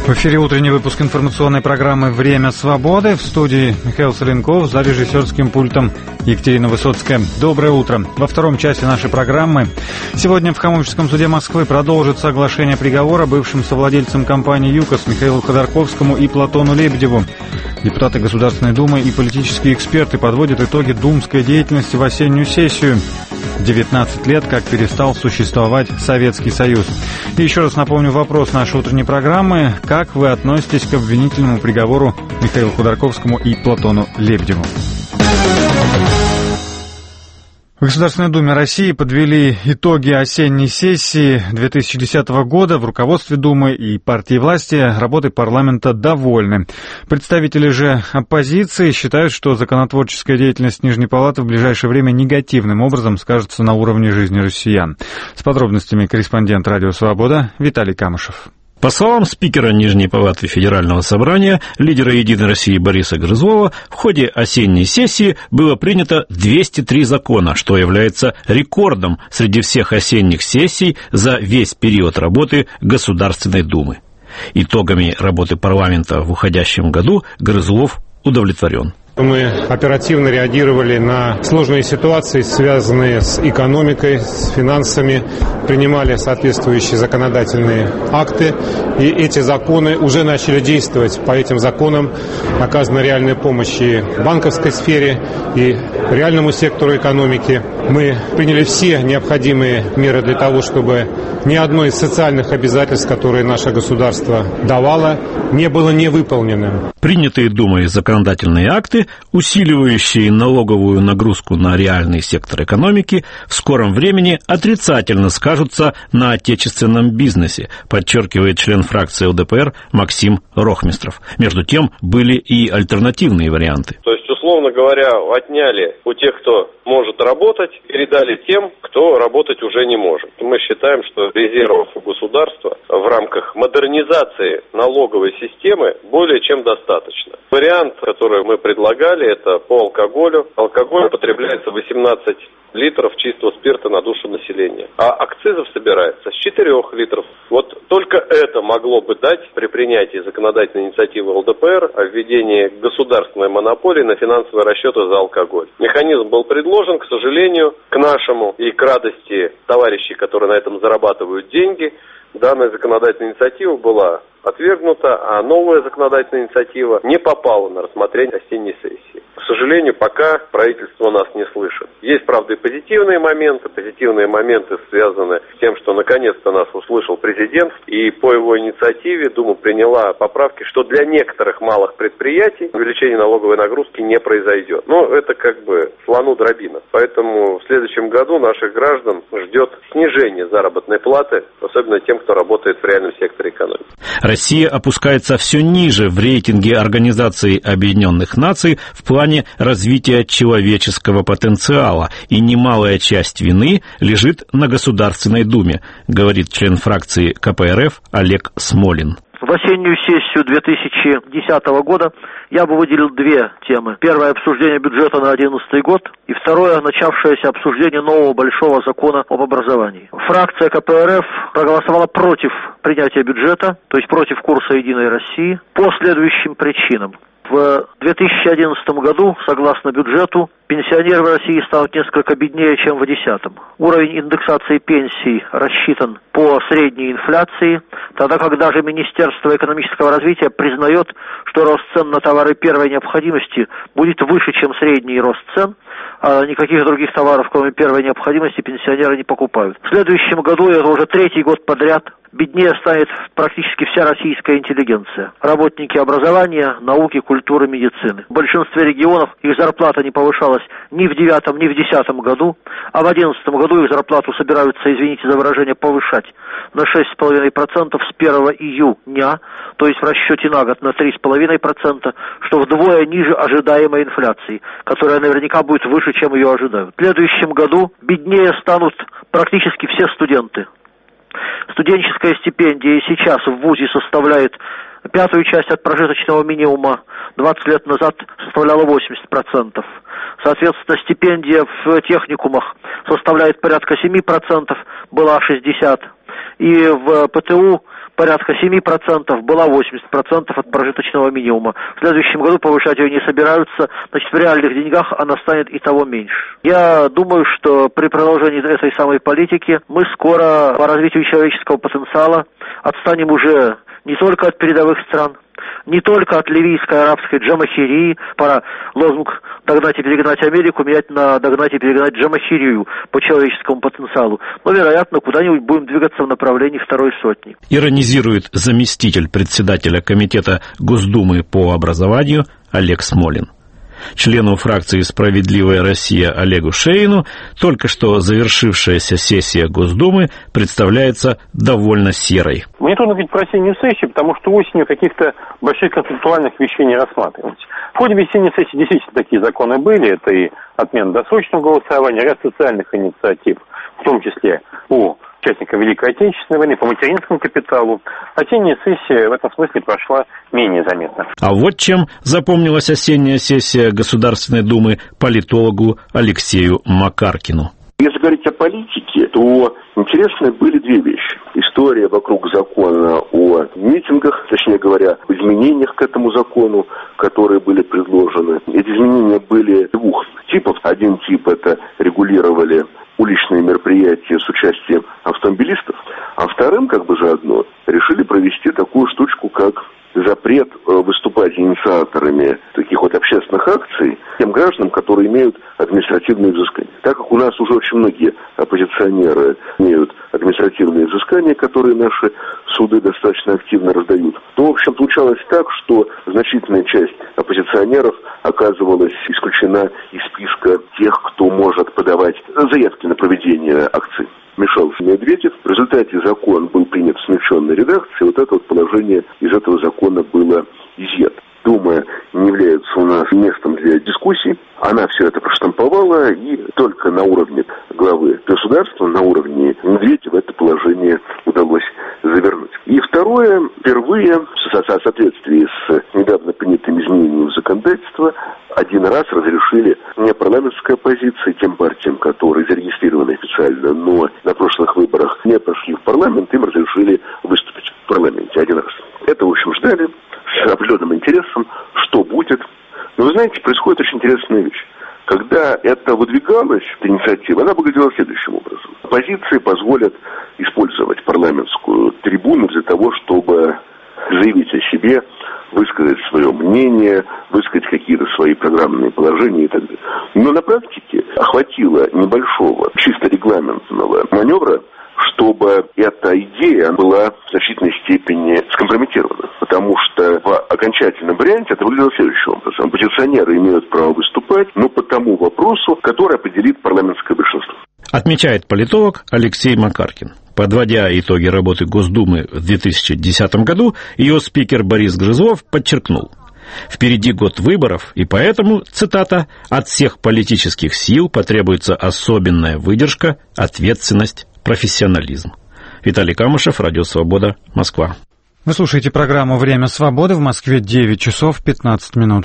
В эфире утренний выпуск информационной программы «Время свободы». В студии Михаил Соленков, за режиссерским пультом Екатерина Высоцкая. Доброе утро. Во втором часе нашей программы сегодня в Хамовническом суде Москвы продолжится оглашение приговора бывшим совладельцам компании «ЮКОС» Михаилу Ходорковскому и Платону Лебедеву. Депутаты Государственной Думы и политические эксперты подводят итоги думской деятельности в осеннюю сессию. 19 лет, как перестал существовать Советский Союз. И еще раз напомню вопрос нашей утренней программы. Как вы относитесь к обвинительному приговору Михаилу Ходорковскому и Платону Лебедеву? В Государственной Думе России подвели итоги осенней сессии 2010 года. В руководстве Думы и партии власти работой парламента довольны. Представители же оппозиции считают, что законотворческая деятельность Нижней Палаты в ближайшее время негативным образом скажется на уровне жизни россиян. С подробностями корреспондент «Радио Свобода» Виталий Камышев. По словам спикера Нижней Палаты Федерального собрания, лидера «Единой России» Бориса Грызлова, в ходе осенней сессии было принято 203 закона, что является рекордом среди всех осенних сессий за весь период работы Государственной Думы. Итогами работы парламента в уходящем году Грызлов удовлетворен. Мы оперативно реагировали на сложные ситуации, связанные с экономикой, с финансами, принимали соответствующие законодательные акты, и эти законы уже начали действовать. По этим законам оказана реальная помощь и в банковской сфере, и реальному сектору экономики. Мы приняли все необходимые меры для того, чтобы ни одно из социальных обязательств, которые наше государство давало, не было невыполненным. Принятые Думой законодательные акты, усиливающие налоговую нагрузку на реальный сектор экономики, в скором времени отрицательно скажутся на отечественном бизнесе, подчеркивает член фракции ЛДПР Максим Рохмистров. Между тем, были и альтернативные варианты. То есть, условно говоря, отняли у тех, кто может работать, передали тем, кто работать уже не может. Мы считаем, что резервов у государства в рамках модернизации налоговой системы более чем достаточно. Вариант, который мы предлагали, это по алкоголю. Алкоголь потребляется 18 литров чистого спирта на душу населения, а акцизов собирается с 4 литров. Вот только это могло бы дать при принятии законодательной инициативы ЛДПР о введении государственной монополии на финансовые расчеты за алкоголь. Механизм был предложен, к сожалению, к нашему и к радости товарищей, которые на этом зарабатывают деньги. Данная законодательная инициатива была отвергнута, а новая законодательная инициатива не попала на рассмотрение осенней сессии. К сожалению, пока правительство нас не слышит. Есть, правда, и позитивные моменты. Позитивные моменты связаны с тем, что наконец-то нас услышал президент, и по его инициативе Дума приняла поправки, что для некоторых малых предприятий увеличение налоговой нагрузки не произойдет. Но это как бы слону дробина. Поэтому в следующем году наших граждан ждет снижение заработной платы, особенно тем, кто работает в реальном секторе экономики. Россия опускается все ниже в рейтинге Организации Объединенных Наций в плане развития человеческого потенциала, и немалая часть вины лежит на Государственной Думе, говорит член фракции КПРФ Олег Смолин. В осеннюю сессию 2010 года я бы выделил две темы. Первое — обсуждение бюджета на 2011 год, и второе — начавшееся обсуждение нового большого закона об образовании. Фракция КПРФ проголосовала против принятия бюджета, то есть против курса «Единой России», по следующим причинам. В 2011 году, согласно бюджету, пенсионеры в России станут несколько беднее, чем в 2010. Уровень индексации пенсий рассчитан по средней инфляции, тогда как даже Министерство экономического развития признает, что рост цен на товары первой необходимости будет выше, чем средний рост цен, а никаких других товаров, кроме первой необходимости, пенсионеры не покупают. В следующем году, это уже третий год подряд, беднее станет практически вся российская интеллигенция. Работники образования, науки, культуры, медицины. В большинстве регионов их зарплата не повышалась ни в 2009, ни в 2010 году, а в 2011 году их зарплату собираются, извините за выражение, повышать на 6,5% с 1 июня, то есть в расчете на год на 3,5%, что вдвое ниже ожидаемой инфляции, которая наверняка будет выше, чем ее ожидают. В следующем году беднее станут практически все студенты. Студенческая стипендия и сейчас в ВУЗе составляет пятую часть от прожиточного минимума, 20 лет назад составляла 80%. Соответственно, стипендия в техникумах составляет порядка 7%, была 60%. И в ПТУ порядка 7%, была 80% от прожиточного минимума. В следующем году повышать ее не собираются, значит, в реальных деньгах она станет и того меньше. Я думаю, что при продолжении этой самой политики мы скоро по развитию человеческого потенциала отстанем уже не только от передовых стран, не только от ливийской, арабской джамахирии. Пора лозунг «догнать и перегнать Америку» менять на «догнать и перегнать джамахирию» по человеческому потенциалу. Но, вероятно, куда-нибудь будем двигаться в направлении второй сотни. Иронизирует заместитель председателя Комитета Госдумы по образованию Олег Смолин. Члену фракции «Справедливая Россия» Олегу Шейну только что завершившаяся сессия Госдумы представляется довольно серой. Мне трудно говорить про осеннюю сессию, потому что осенью каких-то больших концептуальных вещей не рассматривалось. В ходе весенней сессии действительно такие законы были. Это и отмена досрочного голосования, ряд социальных инициатив, в том числе по участникам Великой Отечественной войны, по материнскому капиталу. Осенняя сессия в этом смысле прошла менее заметно. А вот чем запомнилась осенняя сессия Государственной Думы политологу Алексею Макаркину. Если говорить о политике, то интересны были две вещи. История вокруг закона о митингах, точнее говоря, изменениях к этому закону, которые были предложены. Эти изменения были двух типов. Один тип — это регулировали уличные мероприятия с участием автомобилистов, а вторым, как бы заодно, решили провести такую штучку, как запрет выступать инициаторами таких вот общественных акций тем гражданам, которые имеют административные взыскания. Так как у нас уже очень многие оппозиционеры имеют административные взыскания, которые наши суды достаточно активно раздают, то, в общем, получалось так, что значительная часть оппозиционеров оказывалась исключена из списка тех, кто может подавать заявки на проведение акций. Вмешался Медведев. В результате закон был принят в смягченной редакции. Вот это вот положение из этого закона было изъято. Дума не является у нас местом для дискуссий. Она все это проштамповала, и только на уровне главы государства, на уровне Медведева это положение удалось завернуть. И второе, впервые, в соответствии с недавно принятыми изменениями в законодательство, один раз разрешили не парламентская оппозиция тем партиям, которые зарегистрированы официально, но на прошлых выборах не прошли в парламент, им разрешили выступить в парламенте один раз. Это, в общем, ждали с определенным интересом, что будет. Но вы знаете, происходит очень интересная вещь. Когда это выдвигалось, эта инициатива, она выглядела следующим образом. Оппозиции позволят использовать парламентскую трибуну для того, чтобы заявить о себе, высказать свое мнение, высказать какие-то свои программные положения и так далее. Но на практике хватило небольшого, чисто регламентного маневра, чтобы эта идея была в значительной степени скомпрометирована. Потому что в окончательном варианте это выглядело следующим образом. Оппозиционеры имеют право выступать, но по тому вопросу, который определит парламентское большинство. Отмечает политолог Алексей Макаркин. Подводя итоги работы Госдумы в 2010 году, ее спикер Борис Грызлов подчеркнул: впереди год выборов, и поэтому, цитата, «от всех политических сил потребуется особенная выдержка, ответственность, профессионализм». Виталий Камышев, Радио Свобода, Москва. Вы слушаете программу «Время свободы». В Москве 9 часов 15 минут.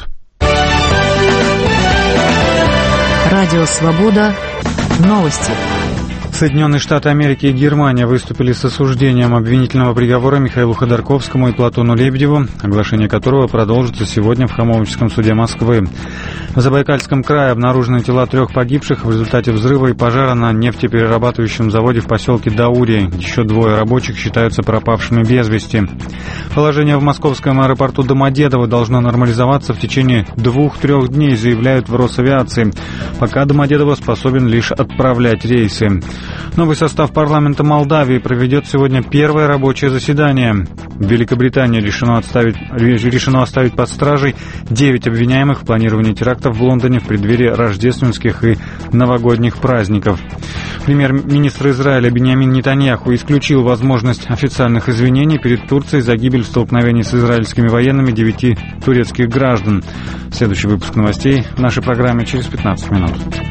Радио Свобода. Новости. Соединенные Штаты Америки и Германия выступили с осуждением обвинительного приговора Михаилу Ходорковскому и Платону Лебедеву, оглашение которого продолжится сегодня в Хамовническом суде Москвы. В Забайкальском крае обнаружены тела 3 погибших в результате взрыва и пожара на нефтеперерабатывающем заводе в поселке Даурия. Еще 2 рабочих считаются пропавшими без вести. Положение в московском аэропорту Домодедово должно нормализоваться в течение 2-3 дней, заявляют в Росавиации. Пока Домодедово способен лишь отправлять рейсы. Новый состав парламента Молдавии проведет сегодня первое рабочее заседание. В Великобритании решено оставить под стражей 9 обвиняемых в планировании терактов в Лондоне в преддверии рождественских и новогодних праздников. Премьер-министр Израиля Биньямин Нетаньяху исключил возможность официальных извинений перед Турцией за гибель в столкновении с израильскими военными 9 турецких граждан. Следующий выпуск новостей в нашей программе через 15 минут.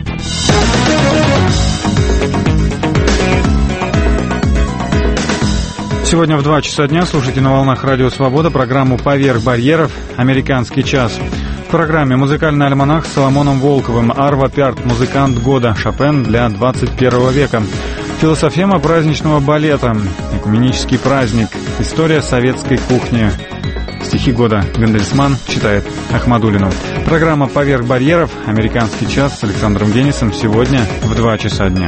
Сегодня в 2 часа дня слушайте на волнах Радио Свобода программу «Поверх барьеров. Американский час». В программе музыкальный альманах с Соломоном Волковым, Арво Пярт, музыкант года, Шопен для 21 века. В Философема праздничного балета. Экуменический праздник. История советской кухни. Стихи года Гандельсман читает Ахмадуллину. Программа «Поверх барьеров». Американский час с Александром Денисом. Сегодня в 2 часа дня.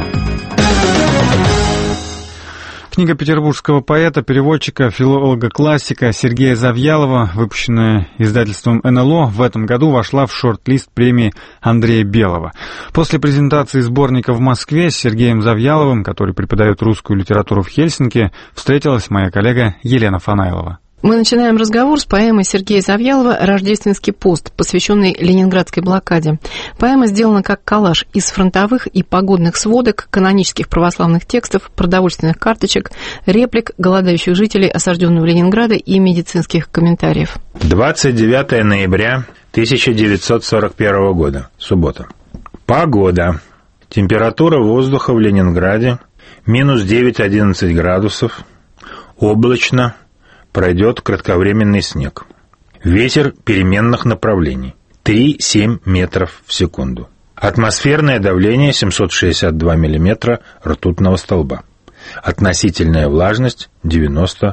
Книга петербургского поэта, переводчика, филолога-классика Сергея Завьялова, выпущенная издательством НЛО, в этом году вошла в шорт-лист премии Андрея Белого. После презентации сборника в Москве с Сергеем Завьяловым, который преподает русскую литературу в Хельсинки, встретилась моя коллега Елена Фанайлова. Мы начинаем разговор с поэмой Сергея Завьялова «Рождественский пост», посвященный Ленинградской блокаде. Поэма сделана как коллаж из фронтовых и погодных сводок, канонических православных текстов, продовольственных карточек, реплик голодающих жителей осажденного Ленинграда и медицинских комментариев. 29 ноября 1941 года, суббота. Погода. Температура воздуха в Ленинграде минус 9-11 градусов, облачно. Пройдет кратковременный снег. Ветер переменных направлений 3-7 метров в секунду. Атмосферное давление 762 миллиметра ртутного столба. Относительная влажность 96%.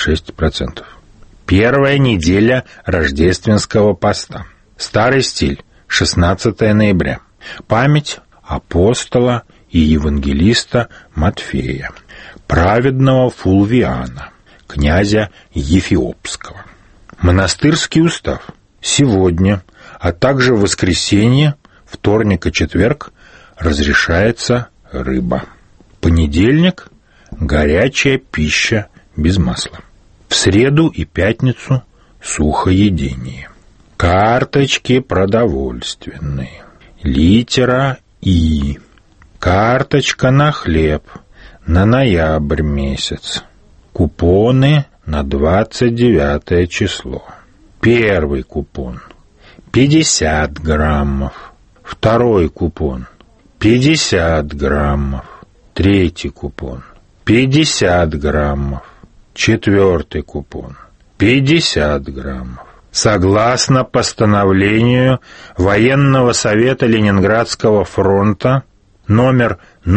Первая неделя рождественского поста. Старый стиль. 16 ноября. Память апостола и евангелиста Матфея, праведного Фулвиана, князя Ефиопского. Монастырский устав. Сегодня, а также в воскресенье, вторник и четверг разрешается рыба. Понедельник – горячая пища без масла. В среду и пятницу – сухоедение. Карточки продовольственные. Литера И. Карточка на хлеб на ноябрь месяц. Купоны на 29 число. Первый купон – 50 граммов. Второй купон – 50 граммов. Третий купон – 50 граммов. Четвертый купон – 50 граммов. Согласно постановлению Военного совета Ленинградского фронта номер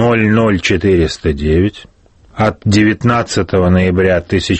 00409 от 19 ноября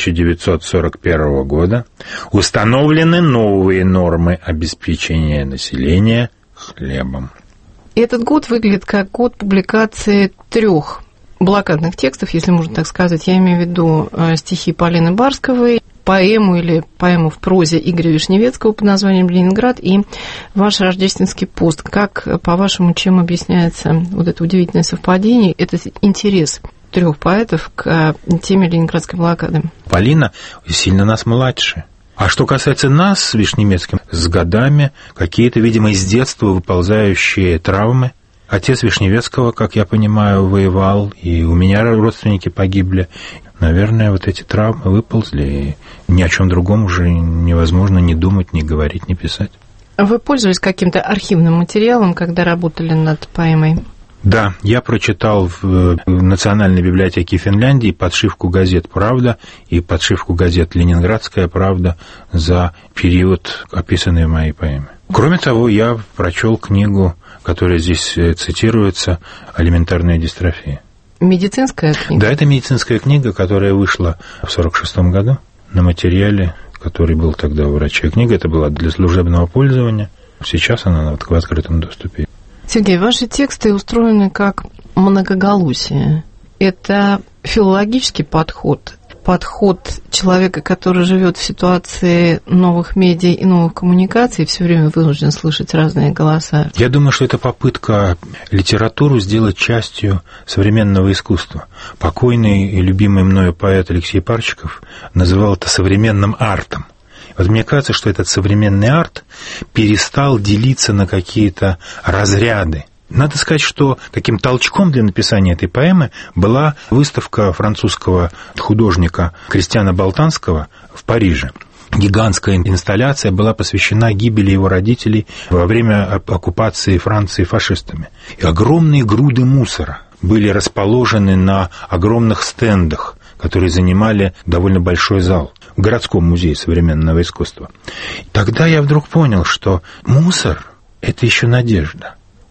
1941 года установлены новые нормы обеспечения населения хлебом. Этот год выглядит как год публикации 3 блокадных текстов, если можно так сказать. Я имею в виду стихи Полины Барсковой, поэму или поэму в прозе Игоря Вишневецкого под названием «Ленинград» и ваш рождественский пост. Как, по-вашему, чем объясняется вот это удивительное совпадение, этот интерес 3 поэтов к теме ленинградской блокады? Полина сильно нас младше. А что касается нас с Вишневецким, с годами какие-то, видимо, из детства выползающие травмы. Отец Вишневецкого, как я понимаю, воевал, и у меня родственники погибли. Наверное, вот эти травмы выползли, и ни о чем другом уже невозможно ни думать, ни говорить, ни писать. Вы пользовались каким-то архивным материалом, когда работали над поэмой? Да, я прочитал в Национальной библиотеке Финляндии подшивку газет «Правда» и подшивку газет «Ленинградская правда» за период, описанный в моей поэме. Кроме того, я прочел книгу, которая здесь цитируется, «Элементарная дистрофия». Медицинская книга? Да, это медицинская книга, которая вышла в 1946 году на материале, который был тогда у врача. Книга эта была для служебного пользования. Сейчас она в открытом доступе. Сергей, ваши тексты устроены как многоголосие. Это филологический подход, подход человека, который живет в ситуации новых медиа и новых коммуникаций, все время вынужден слышать разные голоса. Я думаю, что это попытка литературу сделать частью современного искусства. Покойный и любимый мною поэт Алексей Парчиков называл это современным артом. Вот мне кажется, что этот современный арт перестал делиться на какие-то разряды. Надо сказать, что таким толчком для написания этой поэмы была выставка французского художника Кристиана Болтанского в Париже. Гигантская инсталляция была посвящена гибели его родителей во время оккупации Франции фашистами. И огромные груды мусора были расположены на огромных стендах, которые занимали довольно большой зал в городском музее современного искусства. Тогда я вдруг понял, что мусор – это еще надежда.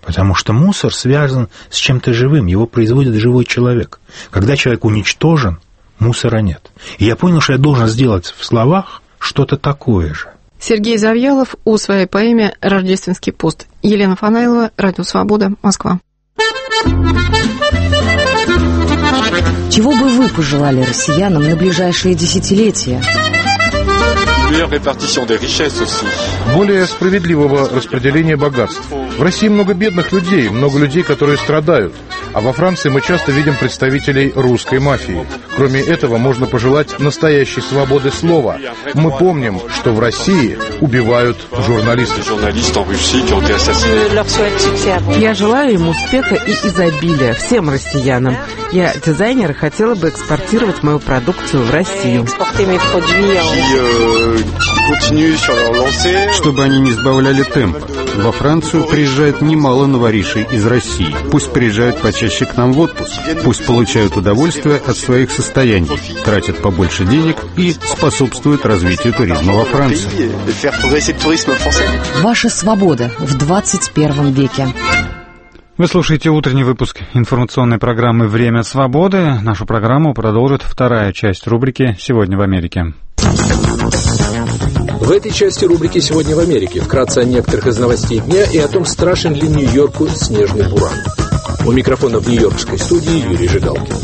Потому что мусор связан с чем-то живым, его производит живой человек. Когда человек уничтожен, мусора нет. И я понял, что я должен сделать в словах что-то такое же. Сергей Завьялов о своей поэме «Рождественский пост». Елена Фанайлова, Радио Свобода, Москва. Чего бы вы пожелали россиянам на ближайшие десятилетия? Более справедливого распределения богатств. В России много бедных людей, много людей, которые страдают. А во Франции мы часто видим представителей русской мафии. Кроме этого, можно пожелать настоящей свободы слова. Мы помним, что в России убивают журналистов. Я желаю им успеха и изобилия всем россиянам. Я, дизайнер, и хотела бы экспортировать мою продукцию в Россию. Чтобы они не сбавляли темпа. Во Францию приезжает немало новоришей из России. Пусть приезжают почаще к нам в отпуск. Пусть получают удовольствие от своих состояний, тратят побольше денег и способствуют развитию туризма во Франции. Ваша свобода в 21 веке. Вы слушаете утренний выпуск информационной программы «Время свободы». Нашу программу продолжит вторая часть рубрики «Сегодня в Америке». В этой части рубрики «Сегодня в Америке» вкратце о некоторых из новостей дня и о том, страшен ли Нью-Йорку снежный буран. У микрофона в нью-йоркской студии Юрий Жигалкин.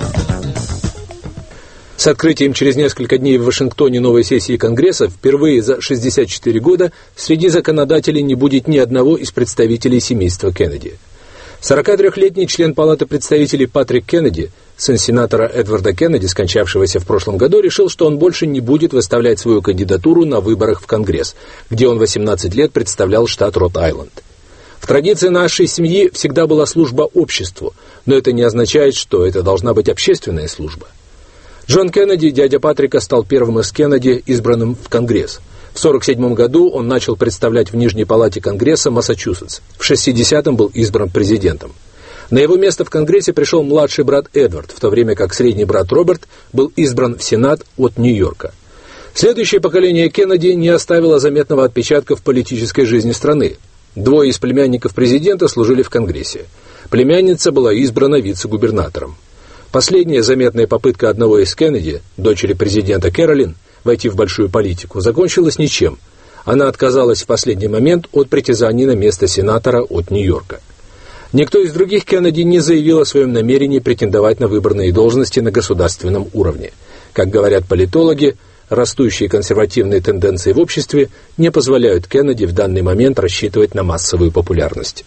С открытием через несколько дней в Вашингтоне новой сессии Конгресса впервые за 64 года среди законодателей не будет ни одного из представителей семейства Кеннеди. 43-летний член Палаты представителей Патрик Кеннеди, сын сенатора Эдварда Кеннеди, скончавшегося в прошлом году, решил, что он больше не будет выставлять свою кандидатуру на выборах в Конгресс, где он 18 лет представлял штат Род-Айленд. В традиции нашей семьи всегда была служба обществу, но это не означает, что это должна быть общественная служба. Джон Кеннеди, дядя Патрика, стал первым из Кеннеди, избранным в Конгресс. В 1947 году он начал представлять в Нижней палате Конгресса Массачусетс. В 1960-м был избран президентом. На его место в Конгрессе пришел младший брат Эдвард, в то время как средний брат Роберт был избран в Сенат от Нью-Йорка. Следующее поколение Кеннеди не оставило заметного отпечатка в политической жизни страны. Двое из племянников президента служили в Конгрессе. Племянница была избрана вице-губернатором. Последняя заметная попытка одного из Кеннеди, дочери президента Кэролин, войти в большую политику, закончилась ничем. Она отказалась в последний момент от притязаний на место сенатора от Нью-Йорка. Никто из других Кеннеди не заявил о своем намерении претендовать на выборные должности на государственном уровне. Как говорят политологи, растущие консервативные тенденции в обществе не позволяют Кеннеди в данный момент рассчитывать на массовую популярность.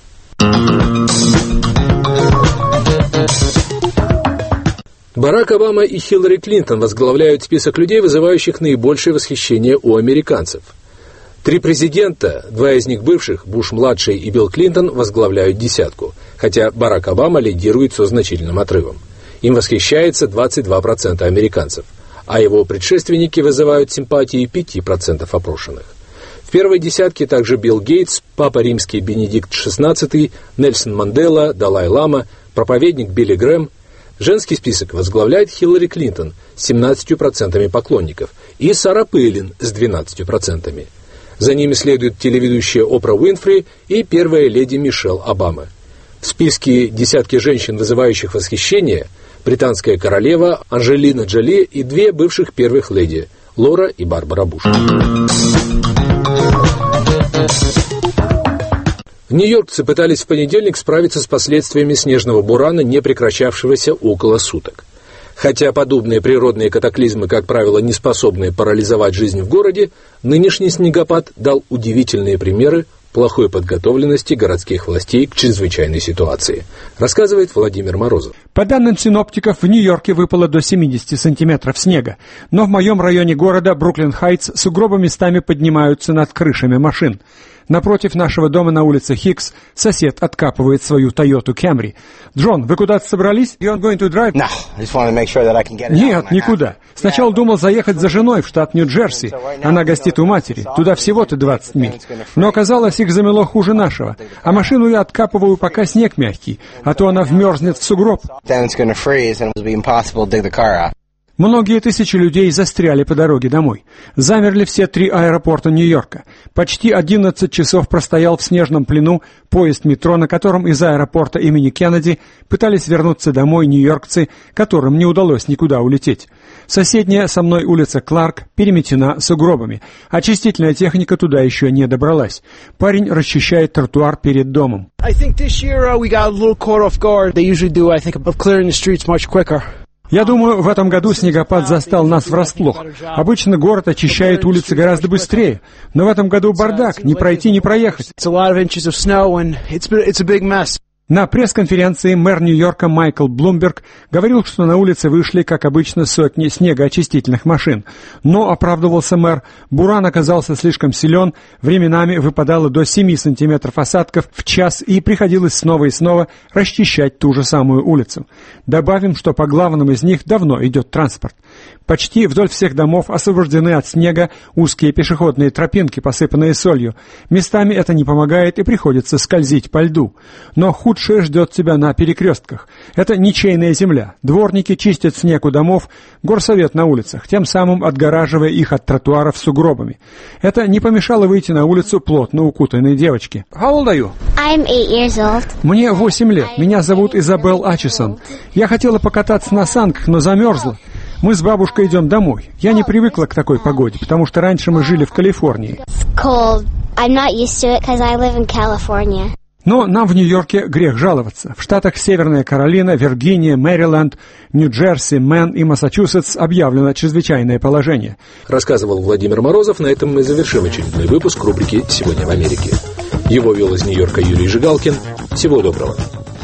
Барак Обама и Хиллари Клинтон возглавляют список людей, вызывающих наибольшее восхищение у американцев. 3 президента, 2 из них бывших, Буш-младший и Билл Клинтон, возглавляют десятку, хотя Барак Обама лидирует со значительным отрывом. Им восхищается 22% американцев, а его предшественники вызывают симпатии 5% опрошенных. В первой десятке также Билл Гейтс, Папа Римский Бенедикт XVI, Нельсон Мандела, Далай-Лама, проповедник Билли Грэм. Женский список возглавляет Хиллари Клинтон с 17% поклонников и Сара Пейлин с 12%. За ними следует телеведущая Опра Уинфри и первая леди Мишель Обама. В списке десятки женщин, вызывающих восхищение, британская королева Анджелина Джоли и 2 бывших первых леди Лора и Барбара Буш. Нью-йоркцы пытались в понедельник справиться с последствиями снежного бурана, не прекращавшегося около суток. Хотя подобные природные катаклизмы, как правило, не способны парализовать жизнь в городе, нынешний снегопад дал удивительные примеры плохой подготовленности городских властей к чрезвычайной ситуации, рассказывает Владимир Морозов. По данным синоптиков, в Нью-Йорке выпало до 70 сантиметров снега, но в моем районе города, Бруклин-Хайтс, сугробы местами поднимаются над крышами машин. Напротив нашего дома на улице Хикс сосед откапывает свою Toyota Camry. Джон, вы куда-то собрались? You're going to drive? Нет, никуда. Сначала думал заехать за женой в штат Нью-Джерси. Она гостит у матери. Туда всего-то 20 миль. Но оказалось, их замело хуже нашего. А машину я откапываю, пока снег мягкий, а то она вмерзнет в сугроб. Многие тысячи людей застряли по дороге домой. Замерли все 3 аэропорта Нью-Йорка. Почти 11 часов простоял в снежном плену поезд метро, на котором из аэропорта имени Кеннеди пытались вернуться домой нью-йоркцы, которым не удалось никуда улететь. Соседняя со мной улица Кларк переметена сугробами. Очистительная техника туда еще не добралась. Парень расчищает тротуар перед домом. Я думаю, в этом году снегопад застал нас врасплох. Обычно город очищает улицы гораздо быстрее, но в этом году бардак, не пройти, не проехать. На пресс-конференции мэр Нью-Йорка Майкл Блумберг говорил, что на улице вышли, как обычно, сотни снегоочистительных машин. Но, оправдывался мэр, буран оказался слишком силен, временами выпадало до 7 сантиметров осадков в час и приходилось снова и снова расчищать ту же самую улицу. Добавим, что по главным из них давно идет транспорт. Почти вдоль всех домов освобождены от снега узкие пешеходные тропинки, посыпанные солью. Местами это не помогает и приходится скользить по льду. Но худшее ждет тебя на перекрестках. Это ничейная земля. Дворники чистят снег у домов, горсовет на улицах, тем самым отгораживая их от тротуаров сугробами. Это не помешало выйти на улицу плотно укутанной девочке. How old are you? I'm 8 years old. Мне 8 лет. Меня зовут Изабелл Ачисон. Я хотела покататься на санках, но замерзла. Мы с бабушкой идем домой. Я не привыкла к такой погоде, потому что раньше мы жили в Калифорнии. Но нам в Нью-Йорке грех жаловаться. В штатах Северная Каролина, Виргиния, Мэриленд, Нью-Джерси, Мэн и Массачусетс объявлено чрезвычайное положение. Рассказывал Владимир Морозов. На этом мы завершим очередной выпуск рубрики «Сегодня в Америке». Его вел из Нью-Йорка Юрий Жигалкин. Всего доброго.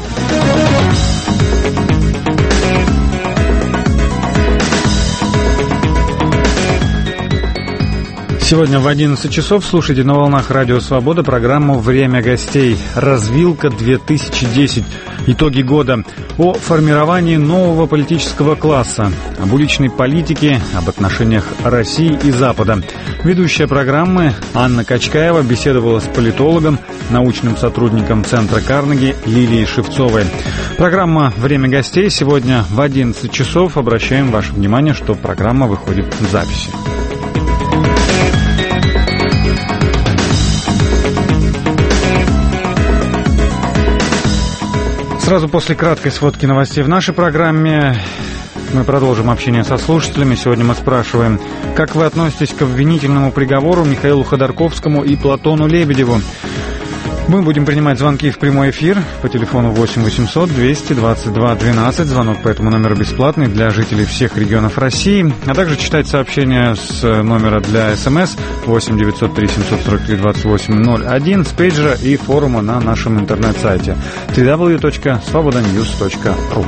Сегодня в 11 часов слушайте на волнах Радио Свобода программу «Время гостей. Развилка 2010. Итоги года». О формировании нового политического класса, об уличной политике, об отношениях России и Запада. Ведущая программы Анна Качкаева беседовала с политологом, научным сотрудником Центра Карнеги Лилией Шевцовой. Программа «Время гостей» сегодня в 11 часов. Обращаем ваше внимание, что программа выходит в записи. Сразу после краткой сводки новостей в нашей программе мы продолжим общение со слушателями. Сегодня мы спрашиваем, как вы относитесь к обвинительному приговору Михаилу Ходорковскому и Платону Лебедеву. Мы будем принимать звонки в прямой эфир по телефону 8 800 222 12. Звонок по этому номеру бесплатный для жителей всех регионов России. А также читать сообщения с номера для СМС 8 903 743 28 01 с пейджера и форума на нашем интернет-сайте www.svobodanews.ru.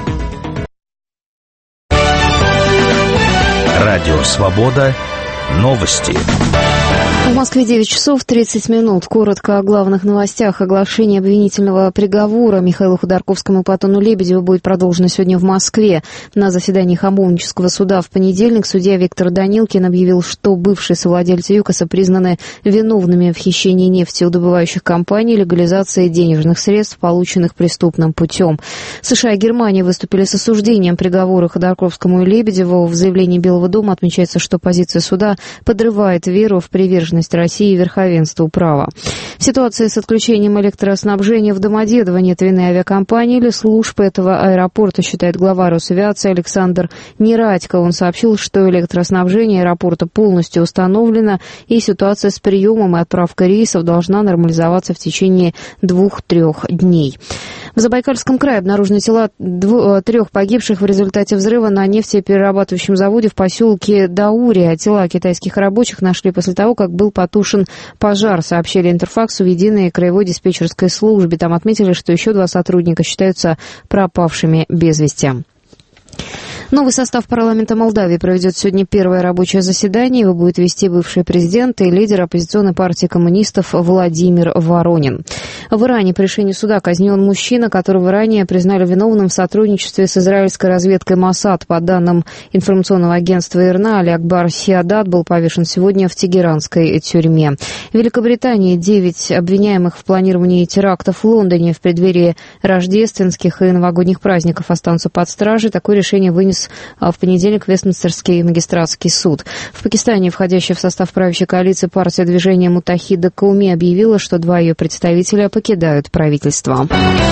Радио «Свобода». Новости. В Москве 9 часов 30 минут. Коротко о главных новостях. Оглашение обвинительного приговора Михаилу Ходорковскому и Платону Лебедеву будет продолжено сегодня в Москве. На заседании Хамовнического суда в понедельник судья Виктор Данилкин объявил, что бывшие совладельцы ЮКОСа признаны виновными в хищении нефтеудобывающих компаний и легализации денежных средств, полученных преступным путем. США и Германия выступили с осуждением приговора Ходорковскому и Лебедеву. В заявлении Белого дома отмечается, что позиция суда подрывает веру в приверженность России и верховенству права. В ситуации с отключением электроснабжения в Домодедово нет вины авиакомпании или служб этого аэропорта, считает глава Росавиации Александр Нерадько. Он сообщил, что электроснабжение аэропорта полностью установлено, и ситуация с приемом и отправкой рейсов должна нормализоваться в течение 2-3 дней. В Забайкальском крае обнаружены тела 3 погибших в результате взрыва на нефтеперерабатывающем заводе в поселке Даурия. Тела китайских рабочих нашли после того, как был потушен пожар, сообщили Интерфаксу в единой краевой диспетчерской службе. Там отметили, что еще 2 сотрудника считаются пропавшими без вести. Новый состав парламента Молдавии проведет сегодня первое рабочее заседание. Его будет вести бывший президент и лидер оппозиционной партии коммунистов Владимир Воронин. В Иране по решению суда казнен мужчина, которого ранее признали виновным в сотрудничестве с израильской разведкой Моссад. По данным информационного агентства ИРНА, Али Акбар Сиадат был повешен сегодня в тегеранской тюрьме. В Великобритании 9 обвиняемых в планировании терактов в Лондоне в преддверии рождественских и новогодних праздников останутся под стражей. Такое решение вынес в понедельник Вестминстерский магистратский суд. В Пакистане, входящая в состав правящей коалиции партия движения Мутахида Кауми, объявила, что 2 ее представителя покидают правительство.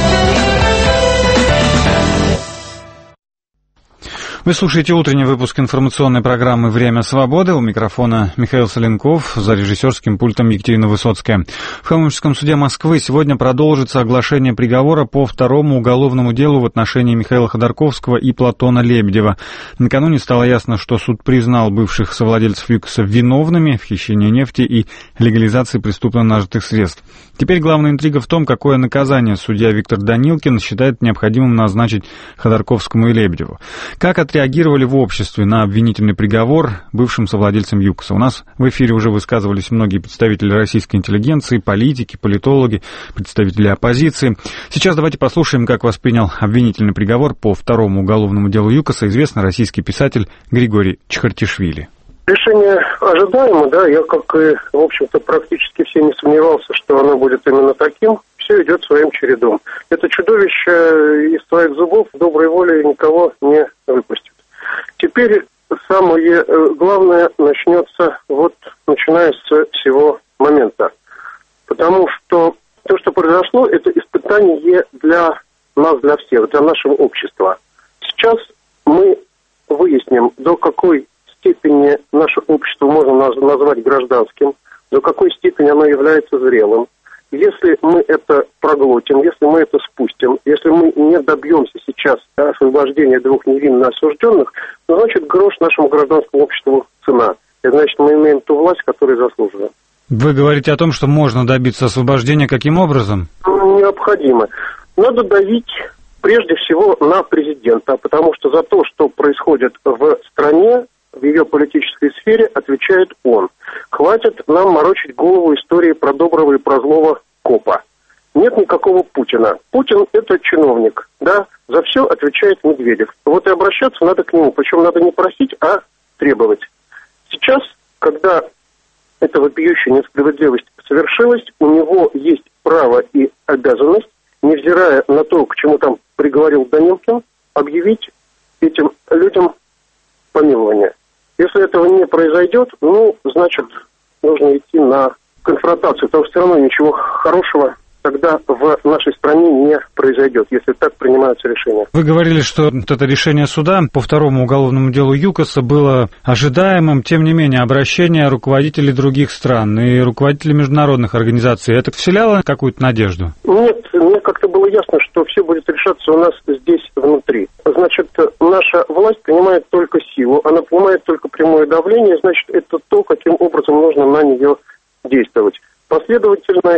Вы слушаете утренний выпуск информационной программы «Время свободы». У микрофона Михаил Соленков, за режиссерским пультом Екатерина Высоцкая. В Хамовническом суде Москвы сегодня продолжится оглашение приговора по 2-му уголовному делу в отношении Михаила Ходорковского и Платона Лебедева. Накануне стало ясно, что суд признал бывших совладельцев ЮКОСа виновными в хищении нефти и легализации преступно нажитых средств. Теперь главная интрига в том, какое наказание судья Виктор Данилкин считает необходимым назначить Ходорковскому и Лебедеву. Как отреагировали в обществе на обвинительный приговор бывшим совладельцам ЮКОСа? У нас в эфире уже высказывались многие представители российской интеллигенции, политики, политологи, представители оппозиции. Сейчас давайте послушаем, как воспринял обвинительный приговор по 2-му уголовному делу ЮКОСа известный российский писатель Григорий Чхартишвили. Решение ожидаемо, да, я, как и, в общем-то, практически все не сомневался, что оно будет именно таким. Все идет своим чередом. Это чудовище из своих зубов доброй волей никого не выпустит. Теперь самое главное начнется начиная с сего момента. Потому что то, что произошло, это испытание для нас, для всех, для нашего общества. Сейчас мы выясним, до какой степени наше общество можно назвать гражданским, до какой степени оно является зрелым. Если мы это проглотим, если мы это спустим, если мы не добьемся сейчас освобождения 2 невинно осужденных, то значит грош нашему гражданскому обществу цена. И значит мы имеем ту власть, которую заслуживаем. Вы говорите о том, что можно добиться освобождения каким образом? Необходимо. Надо давить прежде всего на президента, потому что за то, что происходит в стране, в ее политической сфере, отвечает он. Хватит нам морочить голову истории про доброго и про злого копа. Нет никакого Путина. Путин – это чиновник, да, за все отвечает Медведев. Вот и обращаться надо к нему, причем надо не просить, а требовать. Сейчас, когда эта вопиющая несправедливость совершилась, у него есть право и обязанность, невзирая на то, к чему там приговорил Данилкин, объявить этим людям помилование. Если этого не произойдет, значит, нужно идти на конфронтацию, потому что все равно ничего хорошего тогда в нашей стране не произойдет, если так принимаются решения. Вы говорили, что это решение суда по 2-му уголовному делу ЮКОСа было ожидаемым, тем не менее, обращение руководителей других стран и руководителей международных организаций, это вселяло какую-то надежду? Нет, мне как-то было ясно, что все будет решаться у нас здесь внутри. Значит, наша власть принимает только силу, она принимает только прямое давление, значит, это то, каким образом нужно на нее действовать. Последовательно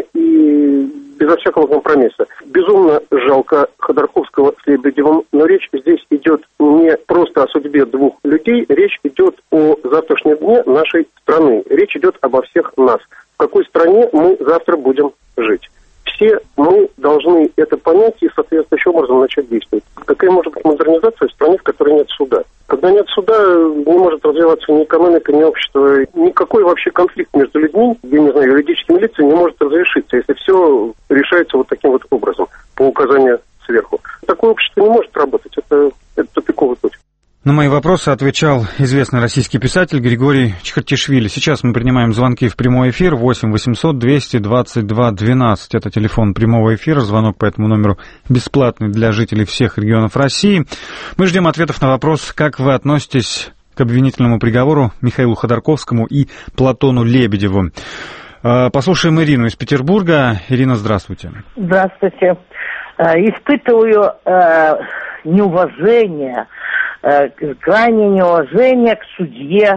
и безо всякого компромисса. Безумно жалко Ходорковского с Лебедевым, но речь здесь идет не просто о судьбе 2 людей, речь идет о завтрашнем дне нашей страны. Речь идет обо всех нас. В какой стране мы завтра будем жить. Все мы должны это понять и соответствующим образом начать действовать. Какая может быть модернизация в стране, в которой нет суда? Когда нет суда, не может развиваться ни экономика, ни общество. Никакой вообще конфликт между людьми, я не знаю, юридическими лицами не может разрешиться, если все решается вот таким вот образом, по указанию сверху. Такое общество не может работать, это тупиковый путь. На мои вопросы отвечал известный российский писатель Григорий Чхартишвили. Сейчас мы принимаем звонки в прямой эфир 8 800 222 12. Это телефон прямого эфира. Звонок по этому номеру бесплатный для жителей всех регионов России. Мы ждем ответов на вопрос, как вы относитесь к обвинительному приговору Михаилу Ходорковскому и Платону Лебедеву. Послушаем Ирину из Петербурга. Ирина, здравствуйте. Здравствуйте. Испытываю неуважение, крайнее неуважение к судье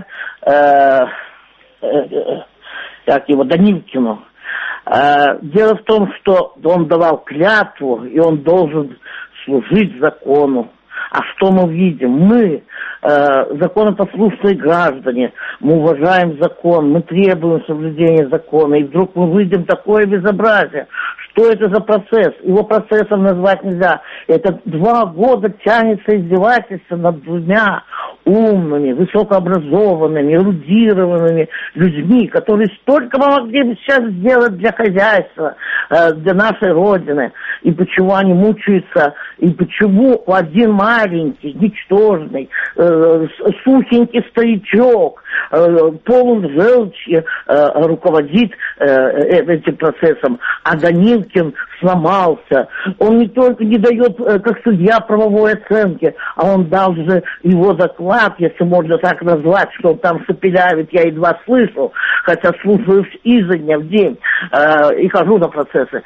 Данилкину. Дело в том, что он давал клятву, и он должен служить закону. А что мы видим? Мы, законопослушные граждане, мы уважаем закон, мы требуем соблюдения закона, и вдруг мы видим такое безобразие, Что это за процесс? Его процессом назвать нельзя. Это 2 года тянется издевательство над 2 умными, высокообразованными, эрудированными людьми, которые столько могли бы сейчас сделать для хозяйства, для нашей Родины. И почему они мучаются, и почему один маленький, ничтожный, сухенький старичок, полон желчи руководит этим процессом, а Данилкин сломался. Он не только не дает, как судья, правовой оценки, а он дал же его доклад, если можно так назвать, что он там шепелявит, я едва слышу, хотя слушаю изо дня в день и хожу на процессы.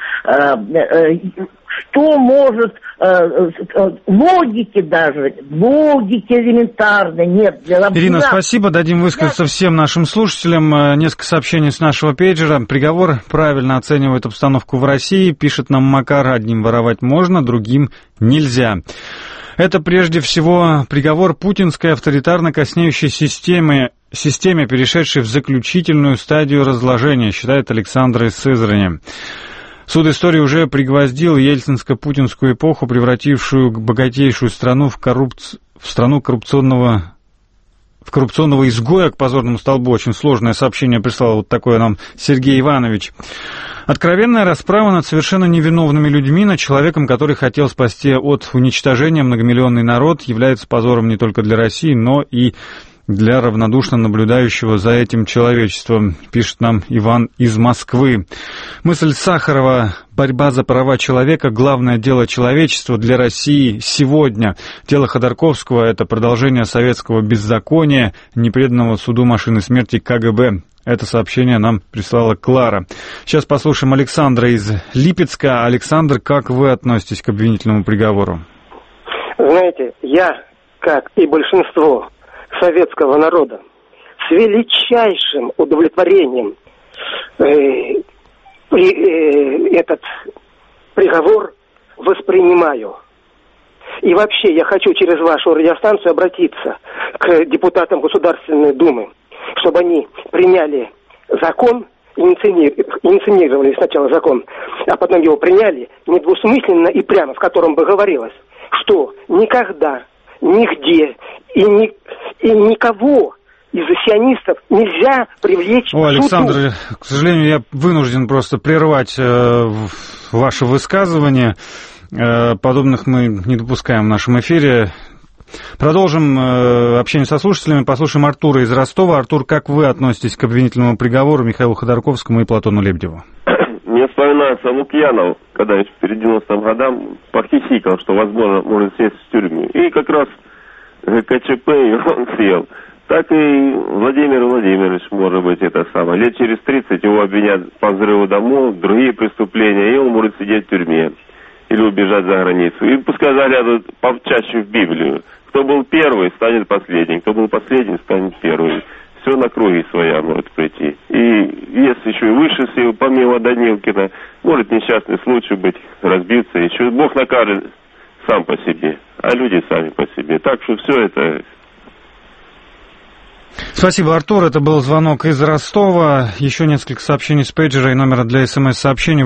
Что может логики даже, логики элементарной нет. Ирина, спасибо. Дадим высказаться всем нашим слушателям. Несколько сообщений с нашего пейджера. Приговор правильно оценивает обстановку в России. Пишет нам Макар: одним воровать можно, другим нельзя. Это прежде всего приговор путинской авторитарно коснеющей системе, перешедшей в заключительную стадию разложения, считает Александр из Сызрани. Суд истории уже пригвоздил ельцинско-путинскую эпоху, превратившую богатейшую страну в страну коррупционного изгоя к позорному столбу. Очень сложное сообщение прислал вот такое нам Сергей Иванович. Откровенная расправа над совершенно невиновными людьми, над человеком, который хотел спасти от уничтожения многомиллионный народ, является позором не только для России, но и для равнодушно наблюдающего за этим человечества, пишет нам Иван из Москвы. Мысль Сахарова: борьба за права человека – главное дело человечества для России сегодня. Дело Ходорковского – это продолжение советского беззакония, непреданного суду машины смерти КГБ. Это сообщение нам прислала Клара. Сейчас послушаем Александра из Липецка. Александр, как вы относитесь к обвинительному приговору? Знаете, я, как и большинство советского народа, с величайшим удовлетворением этот приговор воспринимаю. И вообще я хочу через вашу радиостанцию обратиться к депутатам Государственной Думы, чтобы они приняли закон, инициировали сначала закон, а потом его приняли недвусмысленно и прямо, в котором бы говорилось, что никогда, нигде и никого из сионистов нельзя привлечь к суду. Александр, к сожалению, я вынужден просто прервать ваше высказывание. Подобных мы не допускаем в нашем эфире. Продолжим общение со слушателями. Послушаем Артура из Ростова. Артур, как вы относитесь к обвинительному приговору Михаилу Ходорковскому и Платону Лебедеву? Мне вспоминается Лукьянов, когда еще перед 90-м годам похихикал, что, возможно, может сесть в тюрьму. И как раз КЧП, и он сел. Так и Владимир Владимирович, может быть, это самое. Лет через 30 его обвинят по взрыву домов, другие преступления, и он может сидеть в тюрьме или убежать за границу. И пускай заглядывают почаще в Библию. Кто был первый, станет последним. Кто был последний, станет первым. Все на круги своя может прийти. И есть еще и выше сил, помимо Данилкина, может несчастный случай быть, разбиться еще. Бог накажет сам по себе, а люди сами по себе. Так что все это... Спасибо, Артур. Это был звонок из Ростова. Еще несколько сообщений с пейджера и номера для СМС-сообщений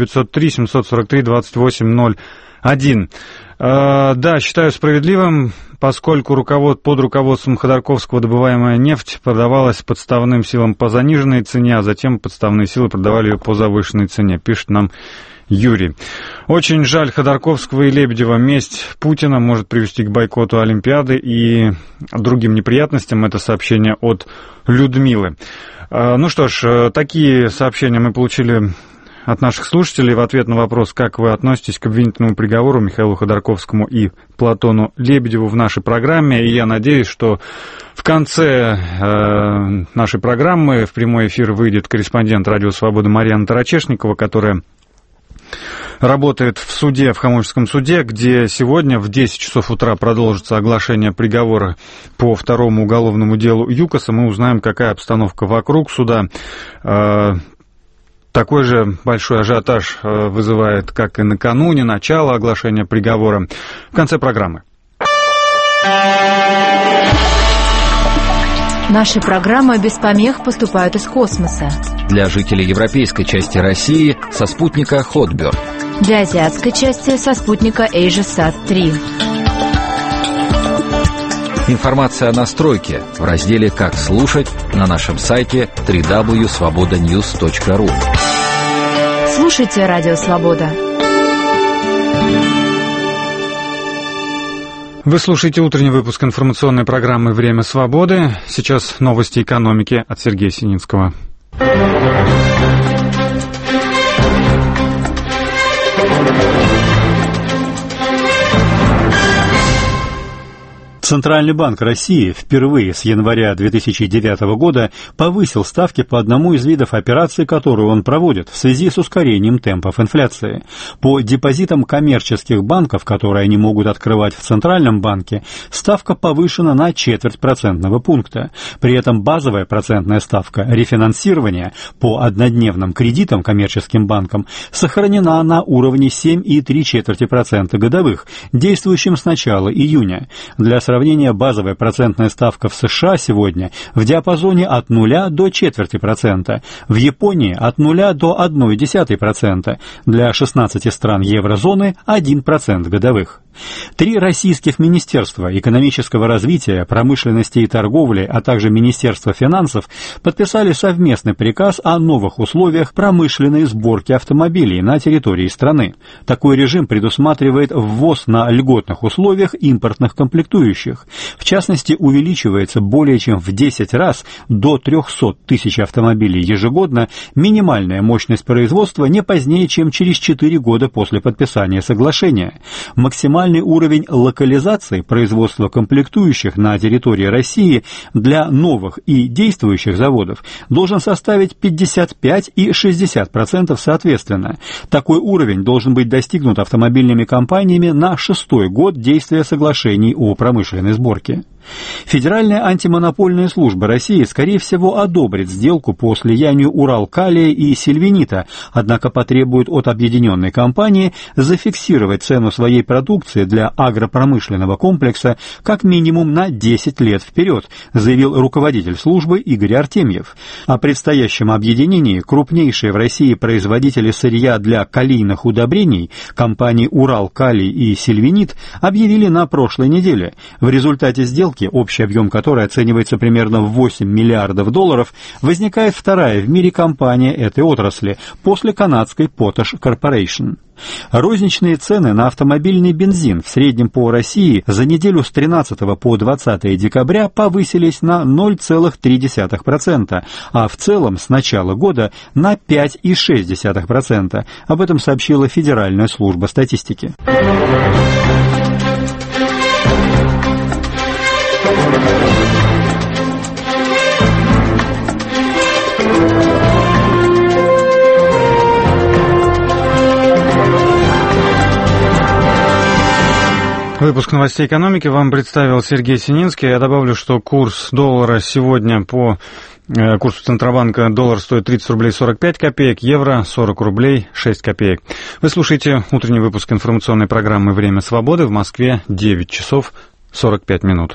8-903-743-28-01. Да, считаю справедливым, поскольку под руководством Ходорковского добываемая нефть продавалась подставным силам по заниженной цене, а затем подставные силы продавали ее по завышенной цене, пишет нам Юрий. Очень жаль Ходорковского и Лебедева. Месть Путина может привести к бойкоту Олимпиады и другим неприятностям. Это сообщение от Людмилы. Ну что ж, такие сообщения мы получили от наших слушателей в ответ на вопрос, как вы относитесь к обвинительному приговору Михаилу Ходорковскому и Платону Лебедеву в нашей программе. И я надеюсь, что в конце нашей программы в прямой эфир выйдет корреспондент «Радио Свобода» Марьяна Тарачешникова, которая работает в суде, в Хамовском суде, где сегодня в 10 часов утра продолжится оглашение приговора по второму уголовному делу ЮКОСа. Мы узнаем, какая обстановка вокруг суда. Такой же большой ажиотаж вызывает, как и накануне, начало оглашения приговора. В конце программы. Наши программы без помех поступают из космоса. Для жителей европейской части России со спутника Hotbird. Для азиатской части со спутника AsiaSat-3. Информация о настройке в разделе «Как слушать» на нашем сайте www.svobodanews.ru. Слушайте Радио Свобода. Вы слушаете утренний выпуск информационной программы «Время свободы». Сейчас новости экономики от Сергея Сининского. Центральный банк России впервые с января 2009 года повысил ставки по одному из видов операций, которые он проводит в связи с ускорением темпов инфляции. По депозитам коммерческих банков, которые они могут открывать в Центральном банке, ставка повышена на 0,25 пункта. При этом базовая процентная ставка рефинансирования по однодневным кредитам коммерческим банкам сохранена на уровне 7,75% годовых, действующим с начала июня. Для сравнения, базовая процентная ставка в США сегодня в диапазоне от 0 до 0,25%, в Японии от 0 до 0,1%, для 16 стран еврозоны 1% годовых. 3 российских министерства экономического развития, промышленности и торговли, а также Министерство финансов подписали совместный приказ о новых условиях промышленной сборки автомобилей на территории страны. Такой режим предусматривает ввоз на льготных условиях импортных комплектующих. В частности, увеличивается более чем в 10 раз до 300 тысяч автомобилей ежегодно минимальная мощность производства не позднее, чем через 4 года после подписания соглашения. Максимальный уровень локализации производства комплектующих на территории России для новых и действующих заводов должен составить 55 и 60% соответственно. Такой уровень должен быть достигнут автомобильными компаниями на 6-й год действия соглашений о промышленной сборке. Федеральная антимонопольная служба России, скорее всего, одобрит сделку по слиянию Уралкалия и Сильвинита, однако потребует от объединенной компании зафиксировать цену своей продукции для агропромышленного комплекса как минимум на 10 лет вперед, заявил руководитель службы Игорь Артемьев. О предстоящем объединении крупнейшие в России производители сырья для калийных удобрений, компании Уралкалий и Сильвинит, объявили на прошлой неделе. В результате сделки, общий объем которой оценивается примерно в $8 миллиардов, возникает вторая в мире компания этой отрасли после канадской Potash Corporation. Розничные цены на автомобильный бензин в среднем по России за неделю с 13 по 20 декабря повысились на 0,3%, а в целом с начала года на 5,6%. Об этом сообщила Федеральная служба статистики. Выпуск новостей экономики вам представил Сергей Сининский. Я добавлю, что курс доллара сегодня по курсу Центробанка доллар стоит 30 рублей 45 копеек, евро 40 рублей 6 копеек. Вы слушаете утренний выпуск информационной программы «Время свободы». В Москве 9 часов 45 минут.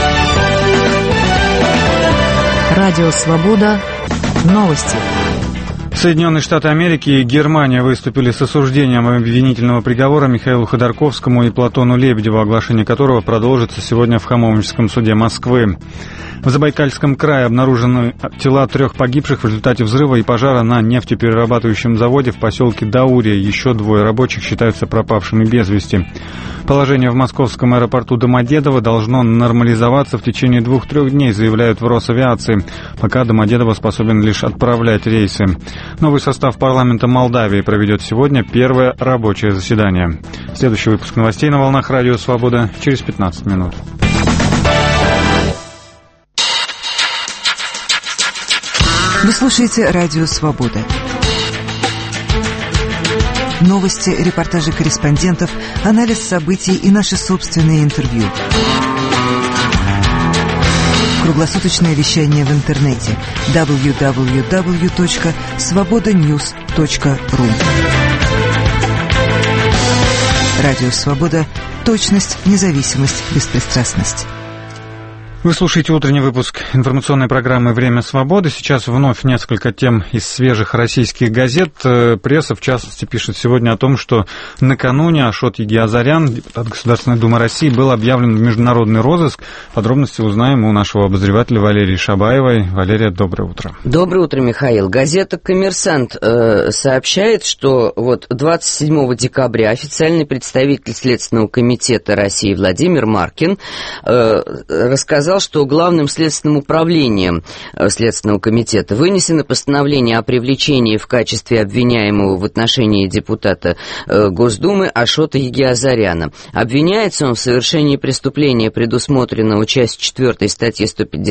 Радио «Свобода». Новости. Соединенные Штаты Америки и Германия выступили с осуждением обвинительного приговора Михаилу Ходорковскому и Платону Лебедеву, оглашение которого продолжится сегодня в Хамовническом суде Москвы. В Забайкальском крае обнаружены тела 3 погибших в результате взрыва и пожара на нефтеперерабатывающем заводе в поселке Даурия. Еще 2 рабочих считаются пропавшими без вести. Положение в московском аэропорту Домодедово должно нормализоваться в течение 2-3 дней, заявляют в Росавиации. Пока Домодедово способен лишь отправлять рейсы. Новый состав парламента Молдавии проведет сегодня первое рабочее заседание. Следующий выпуск новостей на волнах Радио Свобода через 15 минут. Вы слушаете Радио Свобода. Новости, репортажи корреспондентов, анализ событий и наши собственные интервью. Круглосуточное вещание в интернете www.svobodanews.ru. Радио Свобода. Точность, независимость, беспристрастность. Вы слушаете утренний выпуск информационной программы «Время свободы». Сейчас вновь несколько тем из свежих российских газет. Пресса, в частности, пишет сегодня о том, что накануне Ашот Егиазарян, депутат Государственной Думы России, был объявлен в международный розыск. Подробности узнаем у нашего обозревателя Валерии Шабаевой. Валерия, доброе утро. Доброе утро, Михаил. Газета «Коммерсант» сообщает, что 27 декабря официальный представитель Следственного комитета России Владимир Маркин рассказал, что главным следственным управлением Следственного комитета вынесено постановление о привлечении в качестве обвиняемого в отношении депутата Госдумы Ашота Егиазаряна. Обвиняется он в совершении преступления, предусмотренного частью 4 статьи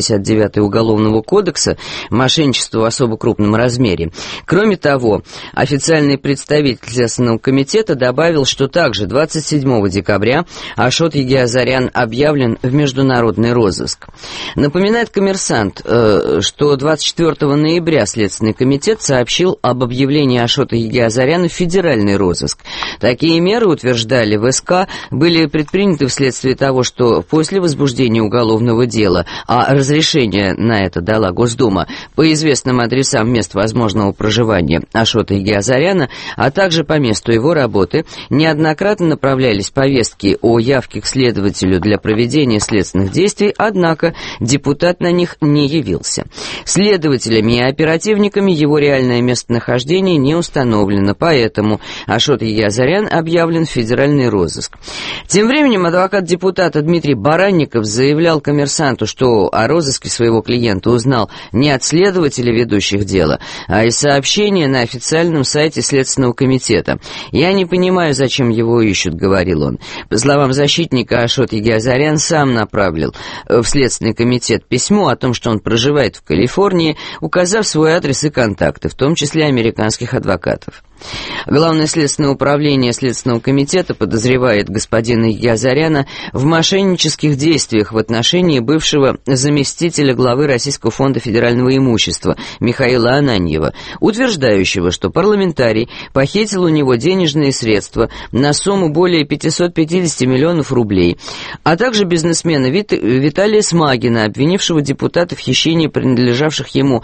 159 Уголовного кодекса, мошенничество в особо крупном размере. Кроме того, официальный представитель Следственного комитета добавил, что также 27 декабря Ашот Егиазарян объявлен в международный розыск. Напоминает «Коммерсант», что 24 ноября Следственный комитет сообщил об объявлении Ашота Егиазаряна в федеральный розыск. Такие меры, утверждали в СК, были предприняты вследствие того, что после возбуждения уголовного дела, а разрешение на это дала Госдума, по известным адресам мест возможного проживания Ашота Егиазаряна, а также по месту его работы, неоднократно направлялись повестки о явке к следователю для проведения следственных действий, однако депутат на них не явился. Следователями и оперативниками его реальное местонахождение не установлено, поэтому Ашот Егиазарян объявлен в федеральный розыск. Тем временем адвокат депутата Дмитрий Баранников заявлял «Коммерсанту», что о розыске своего клиента узнал не от следователя, ведущих дело, а из сообщения на официальном сайте Следственного комитета. «Я не понимаю, зачем его ищут», — говорил он. По словам защитника, Ашот Егиазарян сам направил в Следственный комитет письмо о том, что он проживает в Калифорнии, указав свой адрес и контакты, в том числе американских адвокатов. Главное следственное управление Следственного комитета подозревает господина Егиазаряна в мошеннических действиях в отношении бывшего заместителя главы Российского фонда федерального имущества Михаила Ананьева, утверждающего, что парламентарий похитил у него денежные средства на сумму более 550 миллионов рублей, а также бизнесмена Виталия Смагина, обвинившего депутата в хищении принадлежавших ему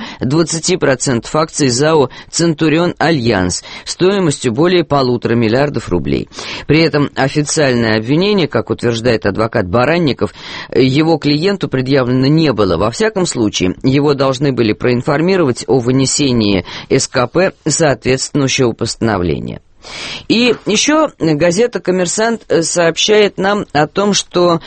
20% акций ЗАО «Центурион Альянс» стоимостью более 1,5 миллиарда рублей. При этом официальное обвинение, как утверждает адвокат Баранников, его клиенту предъявлено не было. Во всяком случае, его должны были проинформировать о вынесении СКП соответствующего постановления. И еще газета «Коммерсант» сообщает нам о том, что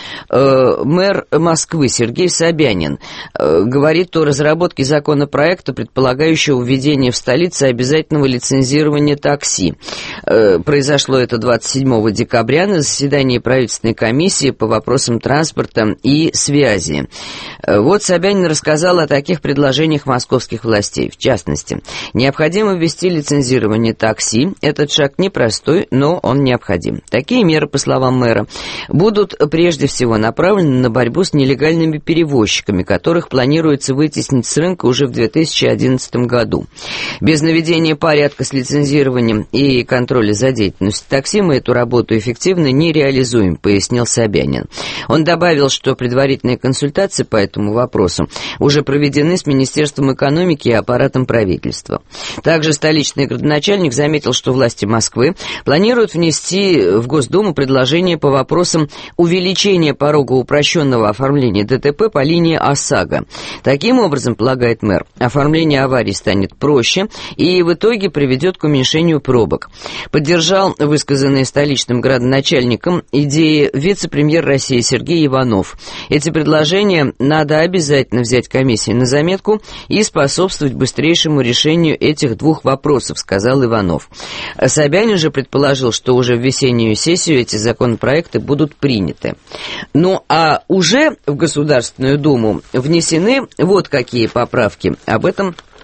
мэр Москвы Сергей Собянин говорит о разработке законопроекта, предполагающего введение в столице обязательного лицензирования такси. Произошло это 27 декабря на заседании правительственной комиссии по вопросам транспорта и связи. Вот Собянин рассказал о таких предложениях московских властей. В частности, необходимо ввести лицензирование такси. Этот шаг непростой, но он необходим. Такие меры, по словам мэра, будут прежде всего направлены на борьбу с нелегальными перевозчиками, которых планируется вытеснить с рынка уже в 2011 году. Без наведения порядка с лицензированием и контроля за деятельностью такси мы эту работу эффективно не реализуем, пояснил Собянин. Он добавил, что предварительные консультации по этому вопросу уже проведены с Министерством экономики и аппаратом правительства. Также столичный градоначальник заметил, что власти Москвы планируют внести в Госдуму предложение по вопросам увеличения порога упрощенного оформления ДТП по линии ОСАГО. Таким образом, полагает мэр, оформление аварий станет проще и в итоге приведет к уменьшению пробок. Поддержал высказанные столичным градоначальником идеи вице-премьер России Сергей Иванов. Эти предложения надо обязательно взять комиссии на заметку и способствовать быстрейшему решению этих двух вопросов, сказал Иванов. Собянин же предположил, что уже в весеннюю сессию эти законопроекты будут приняты. Ну а уже в Государственную Думу внесены вот какие поправки. Об этом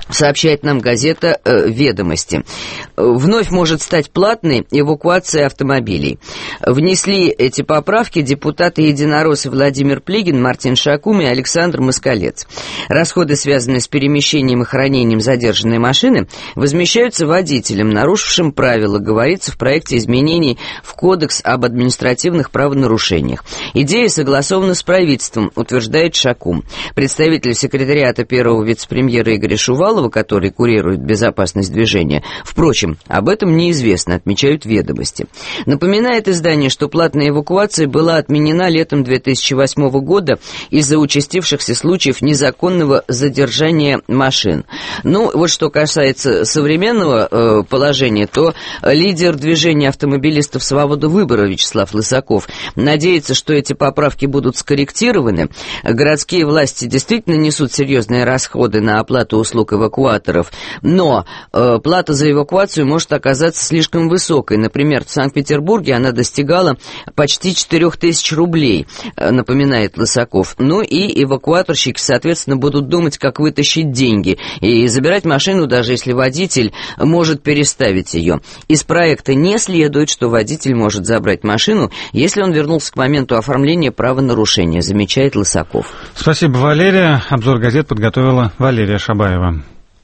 Сообщает нам газета «Ведомости». Вновь может стать платной эвакуация автомобилей. Внесли эти поправки депутаты-единороссы Владимир Плигин, Мартин Шакум и Александр Москалец. Расходы, связанные с перемещением и хранением задержанной машины, возмещаются водителям, нарушившим правила, говорится в проекте изменений в Кодекс об административных правонарушениях. Идея согласована с правительством, утверждает Шакум. Представитель секретариата первого вице-премьера Игоря Шувалова, который курирует безопасность движения. Впрочем, об этом неизвестно, отмечают «Ведомости». Напоминает издание, что платная эвакуация была отменена летом 2008 года из-за участившихся случаев незаконного задержания машин. Ну, вот что касается современного положения, то лидер движения автомобилистов «Свобода выбора» Вячеслав Лысаков надеется, что эти поправки будут скорректированы. Городские власти действительно несут серьезные расходы на оплату услуг эвакуаторов, но плата за эвакуацию может оказаться слишком высокой. Например, в Санкт-Петербурге она достигала почти 4000 рублей, напоминает Лысаков. Ну и эвакуаторщики, соответственно, будут думать, как вытащить деньги и забирать машину, даже если водитель может переставить ее. Из проекта не следует, что водитель может забрать машину, если он вернулся к моменту оформления правонарушения, замечает Лысаков. Спасибо, Валерия. Обзор газет подготовила Валерия Шабаева.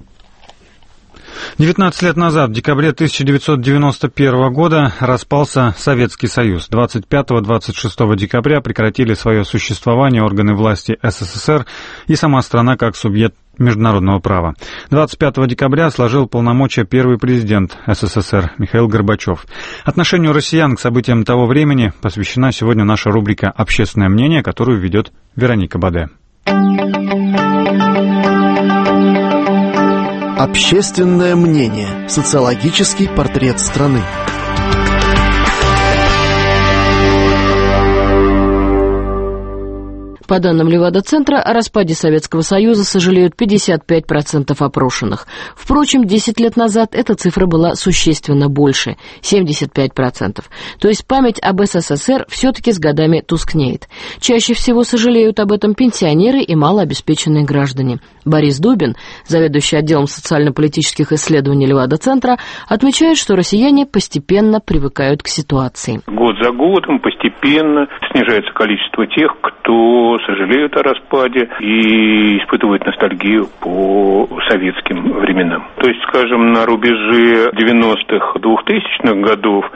19 лет назад, в декабре 1991 года, распался Советский Союз. 25-26 декабря прекратили свое существование органы власти СССР и сама страна как субъект международного права. 25 декабря сложил полномочия первый президент СССР Михаил Горбачев. Отношению россиян к событиям того времени посвящена сегодня наша рубрика «Общественное мнение», которую ведет Вероника Баде. Общественное мнение. Социологический портрет страны. По данным Левада-центра, о распаде Советского Союза сожалеют 55% опрошенных. Впрочем, 10 лет назад эта цифра была существенно больше – 75%. То есть память об СССР все-таки с годами тускнеет. Чаще всего сожалеют об этом пенсионеры и малообеспеченные граждане. Борис Дубин, заведующий отделом социально-политических исследований Левада-центра, отмечает, что россияне постепенно привыкают к ситуации. Год за годом постепенно снижается количество тех, кто сожалеют о распаде и испытывают ностальгию по советским временам. То есть, скажем, на рубеже 90-х, 2000-х годов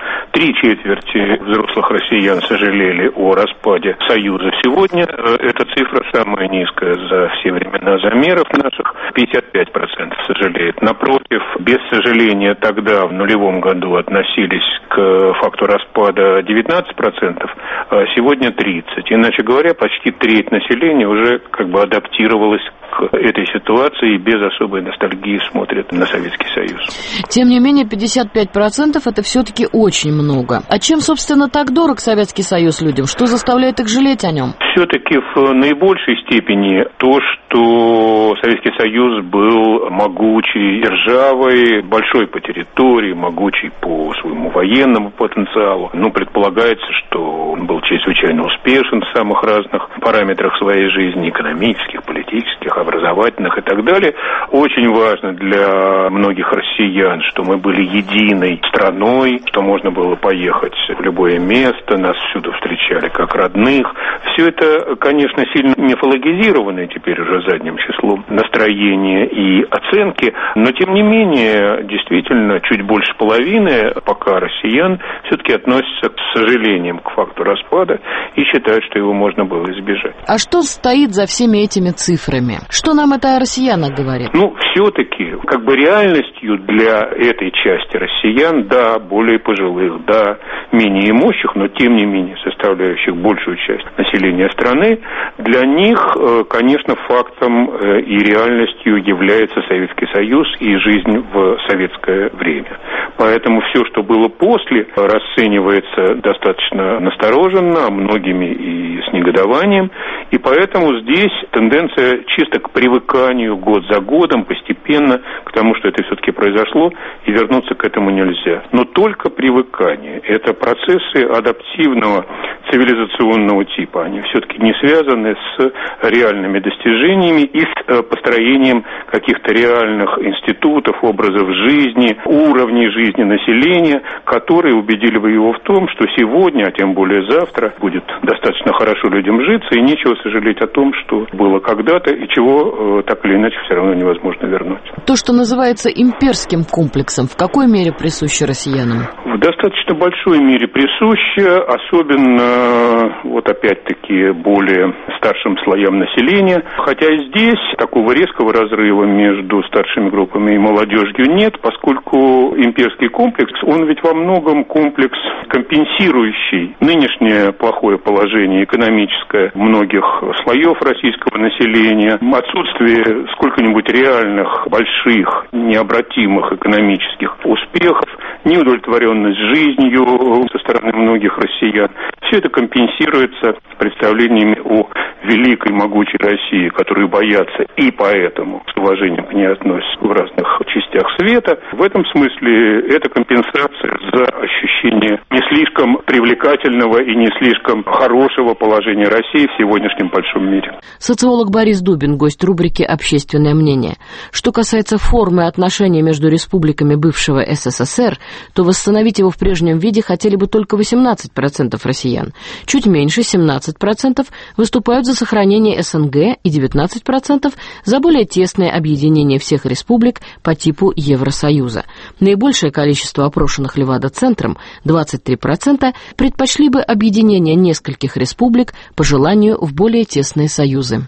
3/4 взрослых россиян сожалели о распаде Союза. Сегодня эта цифра самая низкая за все времена замеров наших, 55% сожалеют. Напротив, без сожаления тогда, в нулевом году, относились к факту распада 19%, а сегодня 30%. Иначе говоря, почти треть населения уже как бы адаптировалась к этой ситуации и без особой ностальгии смотрят на Советский Союз. Тем не менее, 55% это все-таки очень много. А чем, собственно, так дорог Советский Союз людям? Что заставляет их жалеть о нем? Все-таки в наибольшей степени то, что Советский Союз был могучей державой, большой по территории, могучей по своему военному потенциалу. Предполагается, что он был чрезвычайно успешен в самых разных параметрах своей жизни, экономических, политических, образовательных и так далее. Очень важно для многих россиян, что мы были единой страной, что можно было поехать в любое место, нас всюду встречали как родных. Все это, конечно, сильно мифологизированное теперь уже задним числом настроения и оценки, но тем не менее, действительно, чуть больше половины пока россиян все-таки относятся с сожалением к факту распада и считают, что его можно было избежать. А что стоит за всеми этими цифрами? Что нам это о россиянах говорит? Все-таки, как бы реальностью для этой части россиян, да, более пожилых, да, менее имущих, но тем не менее составляющих большую часть населения страны, для них, конечно, фактом и реальностью является Советский Союз и жизнь в советское время. Поэтому все, что было после, расценивается достаточно настороженно, многими и с негодованием, и поэтому здесь тенденция чисто это к привыканию год за годом, постепенно к тому, что это все-таки произошло, и вернуться к этому нельзя. Но только привыкание. Это процессы адаптивного цивилизационного типа. Они все-таки не связаны с реальными достижениями и с построением каких-то реальных институтов, образов жизни, уровней жизни населения, которые убедили бы его в том, что сегодня, а тем более завтра, будет достаточно хорошо людям житься, и нечего сожалеть о том, что было когда-то, и чего так или иначе все равно невозможно вернуть. То, что называется имперским комплексом, в какой мере присуще россиянам? В достаточно большой мере присуще, особенно, вот опять-таки, более старшим слоям населения. Хотя и здесь такого резкого разрыва между старшими группами и молодежью нет, поскольку имперский комплекс, он ведь во многом комплекс, компенсирующий нынешнее плохое положение экономическое многих слоев российского населения, отсутствие сколько-нибудь реальных, больших, необратимых экономических успехов, неудовлетворенность жизнью со стороны многих россиян. Все это компенсируется представлениями о великой, могучей России, которые боятся и поэтому с уважением к ней относятся в разных частях света. В этом смысле это компенсация за ощущение не слишком привлекательного и не слишком хорошего положения России в сегодняшнем большом мире. Социолог Борис Дубин, гость рубрики «Общественное мнение». Что касается формы отношений между республиками бывшего СССР, то восстановить его в прежнем виде хотели бы только 18% россиян. Чуть меньше, 17%, выступают за сохранение СНГ и 19% за более тесное объединение всех республик по типу Евросоюза. Наибольшее количество опрошенных Левада-центром, 23%, предпочли бы объединение нескольких республик по желанию в более тесные союзы.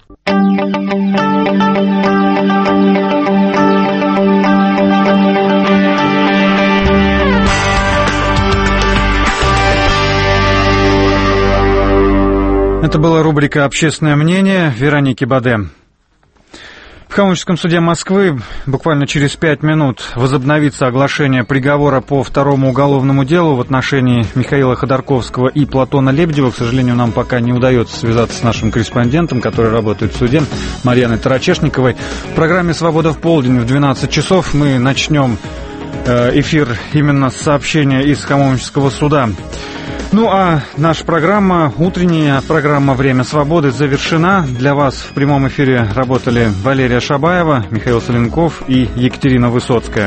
Это была рубрика «Общественное мнение» Вероники Баде. В Каменском суде Москвы буквально через 5 минут возобновится оглашение приговора по второму уголовному делу в отношении Михаила Ходорковского и Платона Лебедева. К сожалению, нам пока не удается связаться с нашим корреспондентом, который работает в суде, Марьяной Тарачешниковой. В программе «Свобода в полдень» в 12 часов мы начнем эфир именно с сообщения из Каменского суда. Ну а наша программа, утренняя программа «Время свободы» завершена. Для вас в прямом эфире работали Валерия Шабаева, Михаил Соленков и Екатерина Высоцкая.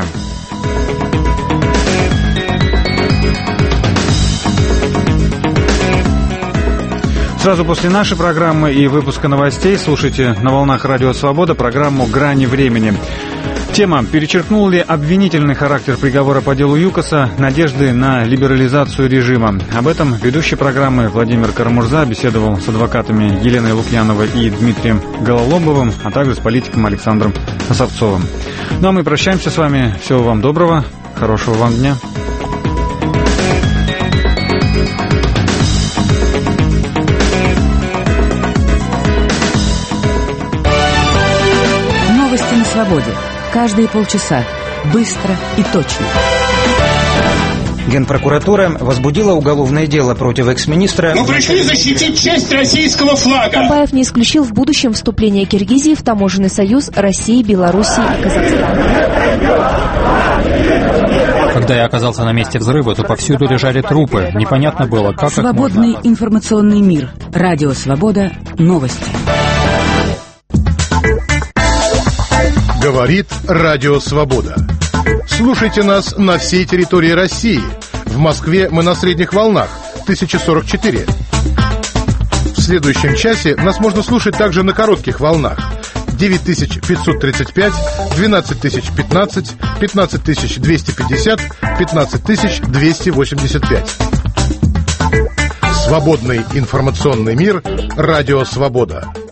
Сразу после нашей программы и выпуска новостей слушайте на волнах Радио Свобода программу «Грани времени». Тема: перечеркнул ли обвинительный характер приговора по делу ЮКОСа надежды на либерализацию режима? Об этом ведущий программы Владимир Карамурза беседовал с адвокатами Еленой Лукьяновой и Дмитрием Гололобовым, а также с политиком Александром Осовцовым. Ну а мы прощаемся с вами. Всего вам доброго, хорошего вам дня. Новости на свободе. Каждые полчаса. Быстро и точно. Генпрокуратура возбудила уголовное дело против экс-министра. Мы пришли защитить честь российского флага. Камбаев не исключил в будущем вступление Киргизии в таможенный союз России, Белоруссии и Казахстана. Когда я оказался на месте взрыва, то повсюду лежали трупы. Непонятно было, как Свободный их можно... информационный мир. Радио Свобода. Новости. Говорит Радио Свобода. Слушайте нас на всей территории России. В Москве мы на средних волнах 1044. В следующем часе нас можно слушать также на коротких волнах 9535, 12015, 15250, 15285. Свободный информационный мир. Радио Свобода.